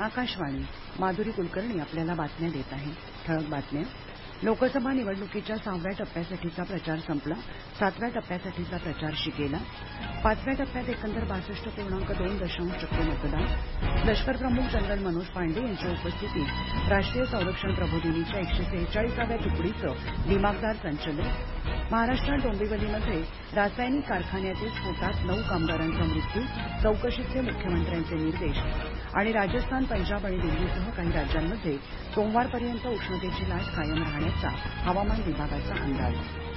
आकाशवाणी माधुरी कुलकर्णी आपल्याला बातम्या देत आहे. ठळक बातम्या. लोकसभा निवडणुकीच्या 6व्या टप्प्यासाठीचा प्रचार संपला. 7व्या टप्प्यासाठीचा प्रचार शिगेला. 5व्या टप्प्यात एकंदर 62.2% मतदान. लष्कर प्रमुख जनरल मनोज पांडे यांच्या उपस्थितीत राष्ट्रीय संरक्षण प्रबोधिनीच्या 146व्या तुकडीचं दिमागदार संचलन. महाराष्ट्रात डोंबिवलीमध्ये रासायनिक कारखान्यातील स्फोटात 9 कामगारांचा मृत्यू. चौकशीचे मुख्यमंत्र्यांचे निर्देश. आणि राजस्थान, पंजाब आणि दिल्लीसह काही राज्यांमध्ये सोमवारपर्यंत उष्णतेची लाट कायम राहण्याचा हवामान विभागाचा अंदाज.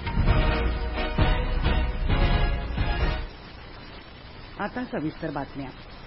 आता सविस्तर बातम्या.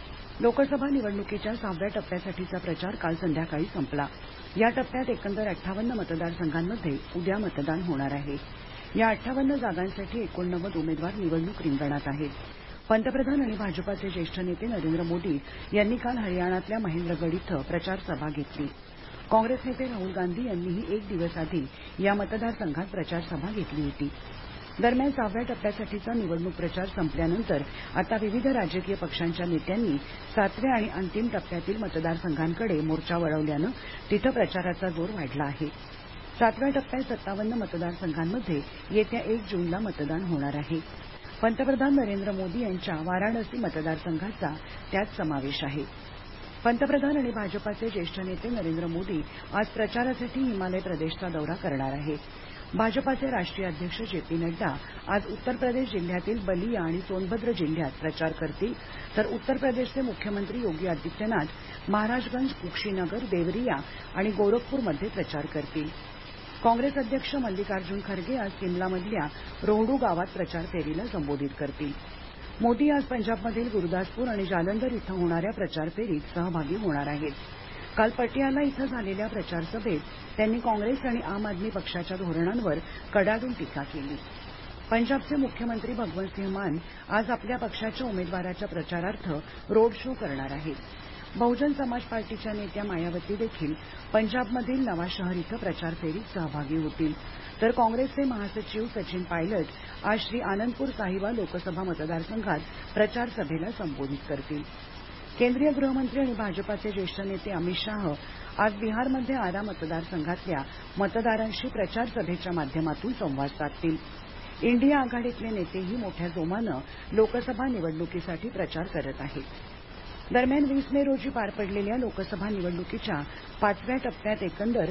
लोकसभा निवडणुकीच्या 6व्या टप्प्यासाठीचा प्रचार काल संध्याकाळी संपला. या टप्प्यात एकंदर 58 मतदारसंघांमध्ये उद्या मतदान होणार आहे. या 58 जागांसाठी 89 उमेदवार निवडणूक रिंगणात आहेत. पंतप्रधान आणि भाजपाचे ज्येष्ठ नेते नरेंद्र मोदी यांनी काल हरियाणातल्या महेंद्रगड इथं प्रचार सभा घेतली. काँग्रेस नेते राहुल गांधी यांनीही एक दिवस आधी या मतदारसंघात प्रचार सभा घेतली होती. दरम्यान 6व्या टप्प्यासाठीचा निवडणूक प्रचार संपल्यानंतर आता विविध राजकीय पक्षांच्या नेत्यांनी 7व्या आणि अंतिम टप्प्यातील मतदारसंघांकडे मोर्चा वळवल्यानं तिथं प्रचाराचा जोर वाढला आहे. 7व्या टप्प्यात 57 मतदारसंघांमध्ये येत्या 1 जूनला मतदान होणार आहे. पंतप्रधान नरेंद्र मोदी यांच्या वाराणसी मतदारसंघाचा त्यात समावेश आहे. पंतप्रधान आणि भाजपाचे ज्येष्ठ नेते नरेंद्र मोदी आज प्रचारासाठी हिमाचल प्रदेशचा दौरा करणार आहेत. भाजपाचे राष्ट्रीय अध्यक्ष जे.पी. नड्डा आज उत्तर प्रदेश जिल्ह्यातील बलिया आणि सोनभद्र जिल्ह्यात प्रचार करतील, तर उत्तर प्रदेशचे मुख्यमंत्री योगी आदित्यनाथ महाराजगंज, कुशीनगर, देवरिया आणि गोरखपूरमध्ये प्रचार करतील. काँग्रेस अध्यक्ष मल्लिकार्जुन खरगे आज सिमलामधल्या रोहडू गावात प्रचार फेरीला संबोधित करतील. मोदी आज पंजाबमधील गुरुदासपूर आणि जालंधर इथं होणाऱ्या प्रचार फेरीत सहभागी होणार आहेत. काल पटियाला इथं झालेल्या प्रचार सभेत त्यांनी काँग्रेस आणि आम आदमी पक्षाच्या धोरणांवर कडाडून टीका केली. पंजाबचे मुख्यमंत्री भगवंत सिंह मान आज आपल्या पक्षाच्या उमेदवाराच्या प्रचारार्थ रोड शो करणार आहेत. बहुजन समाज पार्टीच्या नेत्या मायावती देखील पंजाबमधील नवाशहर इथं प्रचार फेरीत सहभागी होतील, तर काँग्रेसचे महासचिव सचिन पायलट आज श्री आनंदपूर साहिबा लोकसभा मतदारसंघात प्रचार सभेला संबोधित करतील. केंद्रीय गृहमंत्री आणि भाजपाचे ज्येष्ठ नेते अमित शाह आज बिहारमध्ये आरा मतदारसंघातल्या मतदारांशी प्रचार सभेच्या माध्यमातून संवाद साधतील. इंडिया आघाडीतले नेतेही मोठ्या जोमानं लोकसभा निवडणुकीसाठी प्रचार करत आहेत. दरम्यान 20 मे रोजी पार पडलेल्या लोकसभा निवडणुकीच्या 5व्या टप्प्यात एकंदर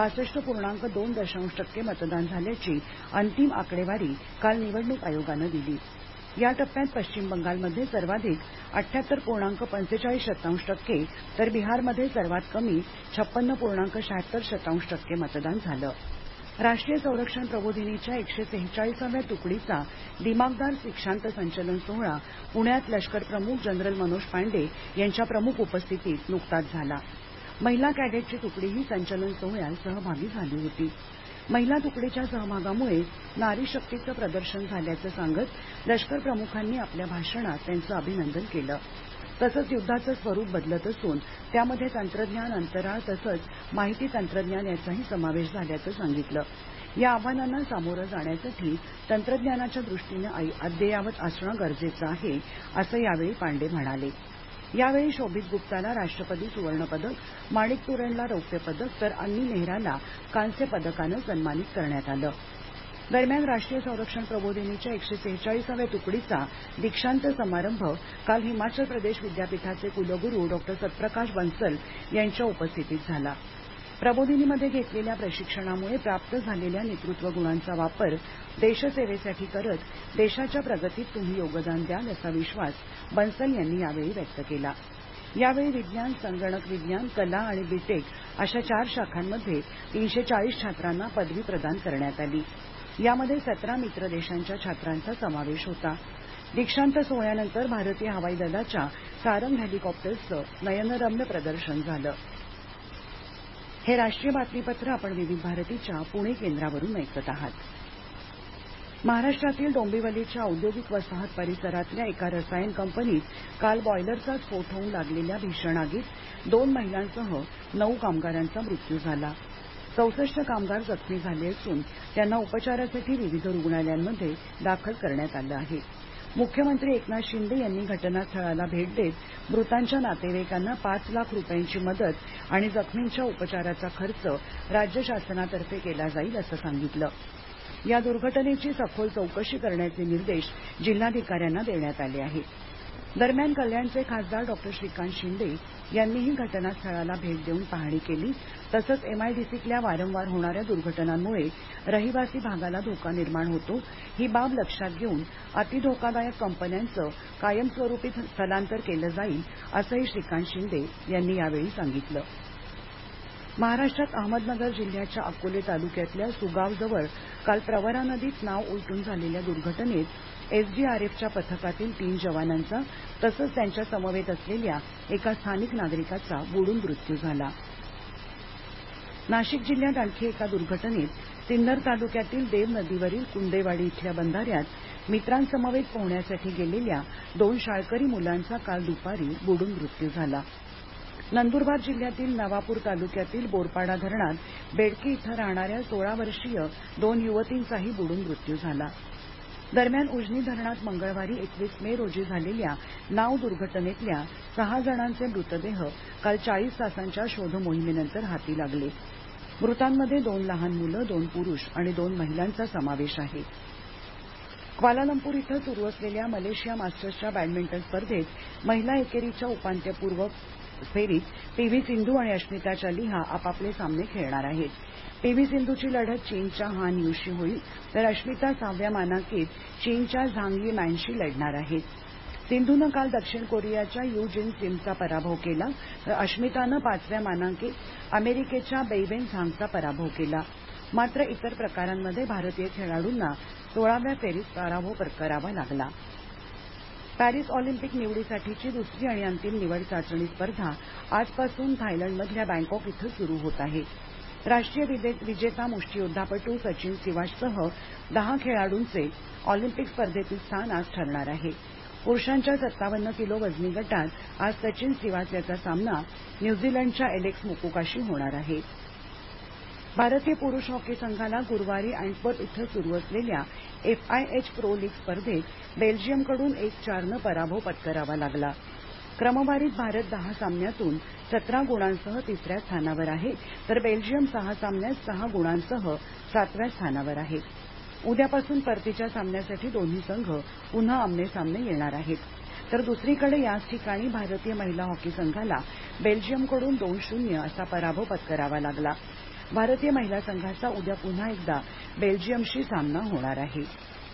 62.2% मतदान झाल्याची अंतिम आकडेवारी काल निवडणूक आयोगानं दिली. या टप्प्यात पश्चिम बंगालमध्ये सर्वाधिक 78.45% तर बिहारमध्ये सर्वात कमी 56.76% मतदान झालं. राष्ट्रीय संरक्षण प्रबोधिनीच्या 146व्या तुकडीचा दिमागदार दीक्षांत संचलन सोहळा पुण्यात लष्कर प्रमुख जनरल मनोज पांडे यांच्या प्रमुख उपस्थितीत नुकताच झाला. महिला कॅडेटची तुकडीही संचलन सोहळ्यात सहभागी झाली होती. महिला तुकडीच्या सहभागामुळे नारी शक्तीचं प्रदर्शन झाल्याचं सांगत लष्कर प्रमुखांनी आपल्या भाषणात त्यांचं अभिनंदन केलं. तसंच युद्धाचं स्वरूप बदलत असून त्यामध्ये तंत्रज्ञान, अंतराळ तसंच माहिती तंत्रज्ञान याचाही समावेश झाल्याचं सांगितलं. या आव्हानांना सामोरं जाण्यासाठी तंत्रज्ञानाच्या दृष्टीनं अद्ययावत असणं गरजेचं आहे, असं यावेळी पांडे म्हणाले. यावेळी शोभित गुप्ताला राष्ट्रपती सुवर्ण पदक, माणिक तुरणला रौप्य पदक तर अन्नी नेहराला कांस्य पदकानं सन्मानित करण्यात आलं. दरम्यान राष्ट्रीय संरक्षण प्रबोधिनीच्या 146व्या तुकडीचा दीक्षांत समारंभ काल हिमाचल प्रदेश विद्यापीठाचे कुलगुरू डॉ. सतप्रकाश बन्सल यांच्या उपस्थितीत झाला. प्रबोधिनीमध्ये घेतलेल्या प्रशिक्षणामुळे प्राप्त झालेल्या नेतृत्व गुणांचा वापर देशसेवेसाठी करत देशाच्या प्रगतीत तुम्ही योगदान द्याल असा विश्वास बन्सल यांनी यावेळी व्यक्त केला. यावेळी विज्ञान, संगणक विज्ञान, कला आणि बीटेक अशा 4 शाखांमध्ये 340 छात्रांना पदवी प्रदान करण्यात आली. यामध्ये 17 मित्र देशांच्या छात्रांचा समावेश होता. दीक्षांत सोहळ्यानंतर भारतीय हवाई दलाच्या सारंग हेलिकॉप्टर्सचं नयनरम्य प्रदर्शन झालं. हे राष्ट्रीय बातमीपत्र आपण विविध भारतीच्या पुणे केंद्रावरून ऐकत आहात. महाराष्ट्रातील डोंबिवलीच्या औद्योगिक वसाहत परिसरातल्या एका रसायन कंपनीत काल बॉयलरचा स्फोट होऊन लागलेल्या भीषण आगीत 2 महिलांसह 9 कामगारांचा मृत्यू झाला. 64 कामगार जखमी झाले असून त्यांना उपचारासाठी विविध रुग्णालयांमध्ये दाखल करण्यात आलं आहे. मुख्यमंत्री एकनाथ शिंदे यांनी घटनास्थळाला भेट देत मृतांच्या नातेवाईकांना 5 लाख रुपयांची मदत आणि जखमींच्या उपचाराचा खर्च राज्य शासनातर्फे केला जाईल असं सांगितलं. या दुर्घटनेची सखोल चौकशी करण्याचे निर्देश जिल्हाधिकाऱ्यांना देण्यात आले आहेत. दरम्यान कल्याणचे खासदार डॉ. श्रीकांत शिंदे यांनीही घटनास्थळाला भेट देऊन पाहणी केली. तसंच एमआयडीसीतल्या वारंवार होणाऱ्या दुर्घटनांमुळे रहिवासी भागाला धोका निर्माण होतो, ही बाब लक्षात घेऊन अतिधोकादायक कंपन्यांचं कायमस्वरूपी स्थलांतर केलं जाईल असंही श्रीकांत शिंदे यांनी यावेळी सांगितलं. महाराष्ट्रात अहमदनगर जिल्ह्याच्या अकोले तालुक्यातल्या सुगावजवळ काल प्रवरा नदीत नाव उलटून झालेल्या दुर्घटनेत एसडीआरएफच्या पथकातील 3 जवानांचा तसंच त्यांच्या समवेत असलेल्या एका स्थानिक नागरिकाचा बुडून मृत्यू झाला. नाशिक जिल्ह्यात आणखी एका दुर्घटनेत सिन्नर तालुक्यातील देव नदीवरील कुंदेवाडी इथल्या बंधाऱ्यात मित्रांसमवेत पोहण्यासाठी गेलेल्या 2 शाळकरी मुलांचा काल दुपारी बुडून मृत्यू झाला. नंदुरबार जिल्ह्यातील नवापूर तालुक्यातील बोरपाडा धरणात बेडकी इथं राहणाऱ्या 16 वर्षीय 2 युवतींचाही बुडून मृत्यू झाला. दरम्यान उजनी धरणात मंगळवारी 21 मे रोजी झालेल्या नाव दुर्घटनेतल्या 6 जणांचे मृतदेह काल 40 तासांच्या शोध मोहिमेनंतर हाती लागले. मृतांमध्ये 2 लहान मुलं, 2 पुरुष आणि 2 महिलांचा समावेश आहे. क्वालालंपूर इथं सुरू असलेल्या मलेशिया मास्टर्सच्या बॅडमिंटन स्पर्धेत महिला एकेरीच्या उपांत्यपूर्व फेरीत पीव्ही सिंधू आणि अश्मिता चालिहा आपापले सामने खेळणार आहेत. पीव्ही सिंधूची लढत चीनच्या हान यूशी होईल तर अश्मिता 6व्या मानांकित चीनच्या झांग यी मॅनशी लढणार आहेत. सिंधूनं काल दक्षिण कोरियाच्या यू जिन सिमचा पराभव केला तर अश्मितानं 5व्या मानांकित अमेरिकेच्या बेइवेन झांगचा पराभव केला. मात्र इतर प्रकारांमध्ये भारतीय खेळाडूंना 16व्या फेरीत पराभव पत्करावा लागला. पॅरिस ऑलिम्पिक निवडीसाठीची दुसरी आणि अंतिम निवड चाचणी स्पर्धा आजपासून थायलंडमधल्या बँकॉक इथं सुरू होत आहे. राष्ट्रीय विजेता मुष्टियोद्धापटू सचिन सिवाचसह 10 खेळाडूंचे ऑलिम्पिक स्पर्धेतील स्थान आज ठरणार आहे. पुरुषांच्या 57 किलो वजनी गटात आज सचिन सिवाच याचा सामना न्यूझीलंडच्या एलेक्स मोकोकाशी होणार आहे. भारतीय पुरुष हॉकी संघाला गुरुवारी अँटवर्प इथं सुरू असलेल्या FIH प्रो लीग स्पर्धेत बेल्जियमकडून 1-4नं पराभव पत्करावा लागला. क्रमवारीत भारत 10 सामन्यातून 17 गुणांसह 3ऱ्या स्थानावर आहे तर बेल्जियम 6 सामन्यात 6 गुणांसह 7व्या स्थानावर आहे. उद्यापासून परतीच्या सामन्यासाठी दोन्ही संघ पुन्हा आमने-सामने येणार आहेत. तर दुसरीकडे याच ठिकाणी भारतीय महिला हॉकी संघाला बेल्जियमकडून 2-0 असा पराभव पत्करावा लागला. भारतीय महिला संघाचा उद्या पुन्हा एकदा बेल्जियमशी सामना होणार आहे.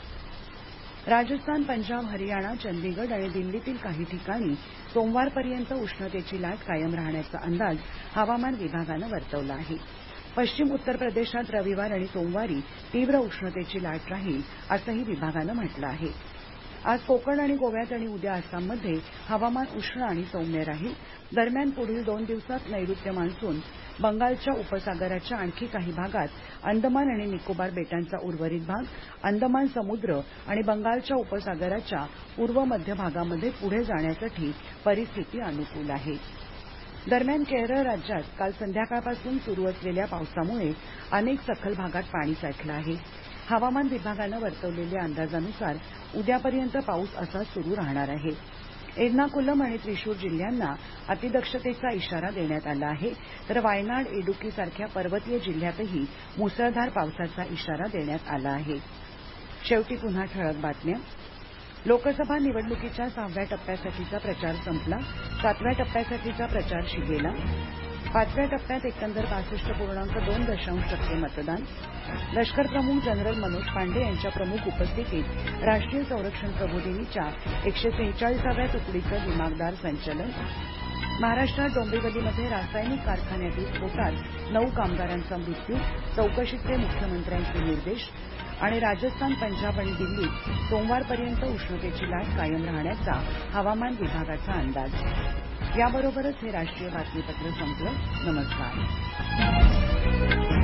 राजस्थान, पंजाब, हरियाणा, चंदीगड आणि दिल्लीतील काही ठिकाणी सोमवारपर्यंत उष्णतेची लाट कायम राहण्याचा अंदाज हवामान विभागानं वर्तवला आहे. पश्चिम उत्तर प्रदेशात रविवार आणि सोमवारी तीव्र उष्णतेची लाट राहील असंही विभागानं म्हटलं आहे. आज कोकण आणि गोव्यात आणि उद्या आसाममध्ये हवामान उष्ण आणि सौम्य राहील. दरम्यान पुढील 2 दिवसात नैऋत्य मान्सून बंगालच्या उपसागराच्या आणखी काही भागात, अंदमान आणि निकोबार बेटांचा उर्वरित भाग, अंदमान समुद्र आणि बंगालच्या उपसागराच्या पूर्व मध्य भागामध्ये पुढे जाण्यासाठी परिस्थिती अनुकूल आहे. दरम्यान केरळ राज्यात काल संध्याकाळपासून सुरू असलेल्या पावसामुळे अनेक सखल भागात पाणी साठलं आहे. हवामान विभागानं वर्तवलेल्या अंदाजानुसार उद्यापर्यंत पाऊस असाच सुरू राहणार आहे. एर्नाकुलम आणि त्रिशूर जिल्ह्यांना अतिदक्षतेचा इशारा देण्यात आला आहे तर वायनाड, इडुक्की सारख्या पर्वतीय जिल्ह्यातही मुसळधार पावसाचा इशारा देण्यात आला आहे. शेवटी पुन्हा ठळक बातम्या. लोकसभा निवडणुकीच्या 6व्या टप्प्यासाठीचा प्रचार संपला. 7व्या टप्प्यासाठीचा प्रचार शिगेला. 5व्या टप्प्यात एकंदर 62.2% मतदान. लष्कर प्रमुख जनरल मनोज पांडे यांच्या प्रमुख उपस्थितीत राष्ट्रीय संरक्षण प्रबोधिनीच्या 146व्या तुकडीचं दिमागदार संचलन. महाराष्ट्रात डोंबिवलीमध्ये रासायनिक कारखान्यातील स्फोटात 9 कामगारांचा मृत्यू, चौकशीचे मुख्यमंत्र्यांचे निर्देश. आणि राजस्थान, पंजाब आणि दिल्लीत सोमवारपर्यंत उष्णतेची लाट कायम राहण्याचा हवामान विभागाचा अंदाज. याबरोबरच हे राष्ट्रीय बातमीपत्र संपलं. नमस्कार.